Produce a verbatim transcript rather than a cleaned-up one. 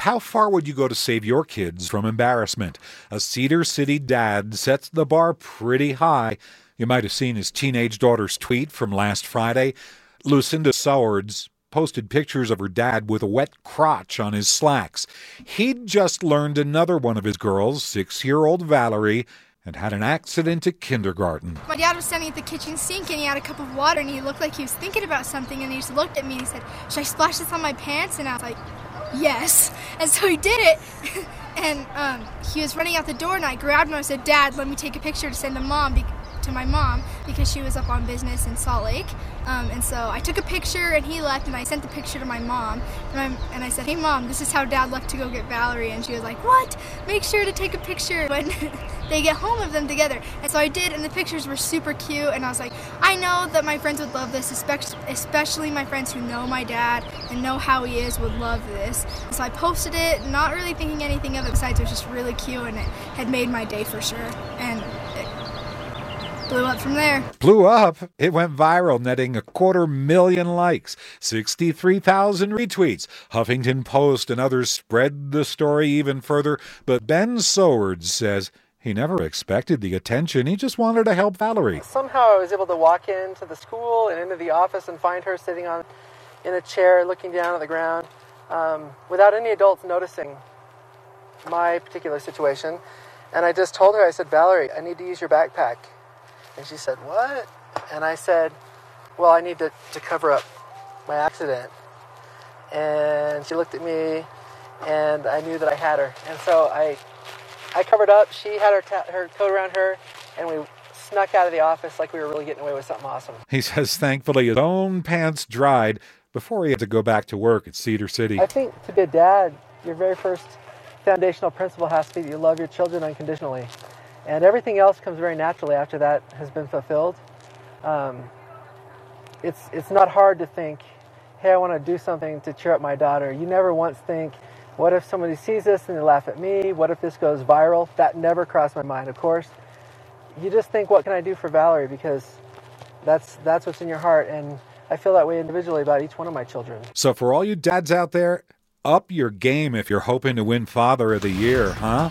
how far would you go to save your kids from embarrassment? A Cedar City dad sets the bar pretty high. You might have seen his teenage daughter's tweet from last Friday. Lucinda Sowards posted pictures of her dad with a wet crotch on his slacks. He'd just learned another one of his girls, six-year-old Valerie, and had an accident at kindergarten. My dad was standing at the kitchen sink and he had a cup of water and he looked like he was thinking about something and he just looked at me and he said, "Should I splash this on my pants?" And I was like, "Yes." And so he did it. And um, he was running out the door and I grabbed him and I said, "Dad, let me take a picture to send to mom." Be- to my mom because she was up on business in Salt Lake. Um, and so I took a picture and he left and I sent the picture to my mom. And, I, and I said, "Hey Mom, this is how Dad left to go get Valerie." And she was like, "What? Make sure to take a picture when they get home of them together." And so I did, and the pictures were super cute. And I was like, I know that my friends would love this, especially, especially my friends who know my dad and know how he is would love this. And so I posted it, not really thinking anything of it besides it was just really cute and it had made my day for sure. And it, blew up from there. Blew up? It went viral, netting a quarter million likes, sixty-three thousand retweets. Huffington Post and others spread the story even further, but Ben Sowards says he never expected the attention. He just wanted to help Valerie. Somehow I was able to walk into the school and into the office and find her sitting on in a chair looking down at the ground um, without any adults noticing my particular situation. And I just told her, I said, "Valerie, I need to use your backpack." And she said, "What?" And I said, "Well, I need to, to cover up my accident." And she looked at me, and I knew that I had her. And so I I covered up. She had her, ta- her coat around her, and we snuck out of the office like we were really getting away with something awesome. He says thankfully his own pants dried before he had to go back to work at Cedar City. I think to be a dad, your very first foundational principle has to be that you love your children unconditionally. And everything else comes very naturally after that has been fulfilled. Um, it's it's not hard to think, hey, I want to do something to cheer up my daughter. You never once think, what if somebody sees this and they laugh at me? What if this goes viral? That never crossed my mind, of course. You just think, what can I do for Valerie? Because that's that's what's in your heart. And I feel that way individually about each one of my children. So for all you dads out there, up your game if you're hoping to win Father of the Year, huh?